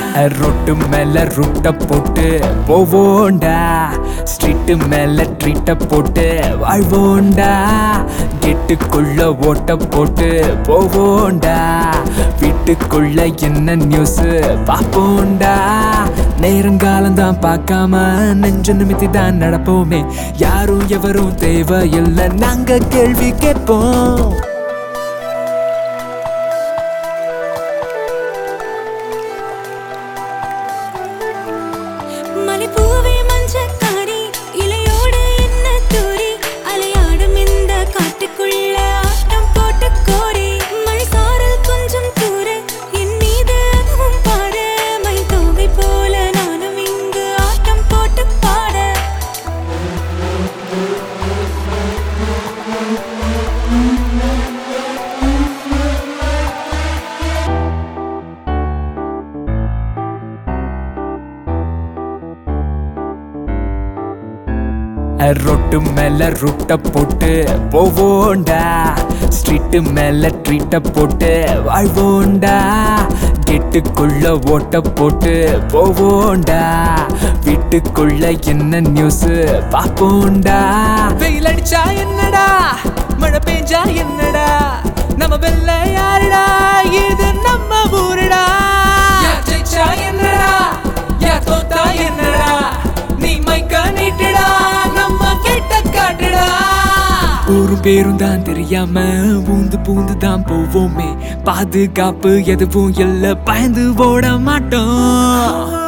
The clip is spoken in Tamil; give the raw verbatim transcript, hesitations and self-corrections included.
ரொட்டு மேல ருட்ட போட்டு போவோண்டா, ஸ்ட்ரீட்டு மேல ட்ரீட்ட போட்டு வாழ்வோண்டா, கெட்டுக்குள்ள ஓட்ட போட்டு போவோண்டா, வீட்டுக்குள்ள என்ன நியூஸ் பாப்போண்டா, நேரங்காலம்தான் பார்க்காம நெஞ்ச நிமித்தி தான் நடப்போமே, யாரும் எவரும் தேவையில்லை நாங்க கேள்வி கேட்போம். மலைப்பூவே மஞ்சக்காரி இலையோடு என்ன தூரி அலையாடும் இந்த காட்டுக்குள்ள ஆட்டம் போட்டு கோரி மழை சாரல் கொஞ்சம் தூர என் மீது அதுவும் பாட மை தோகை போல நானும் இங்கு ஆட்டம் போட்டு பாட. ரொட்டு மேல ருட்ட போட்டு போவோண்டா, ஸ்ட்ரீட்டு மேல ட்ரீட்ட போட்டு வாழ்வோண்டா, கெட்டுக்குள்ள ஓட்ட போட்டு போவோண்டா, வீட்டுக்குள்ள என்ன நியூஸ் பாப்போண்டா. வெயில் அடிச்சா என்னடா, மழை பெஞ்சா என்னடா, நம்ம வெள்ள யாருடா, இது நம்ம ஊருடா. யார் ஜெயிச்சா என்னடா, யார் தோத்தா என்னடா, நீ மைக்க நீட்டுடா, நம்ம கேட்ட காட்டுடா. ஒரு பேரும் தான் தெரியாம பூந்து பூந்து தான் போவோமே, பாதுகாப்பு எதுவும் இல்ல பயந்து ஓட மாட்டோம்.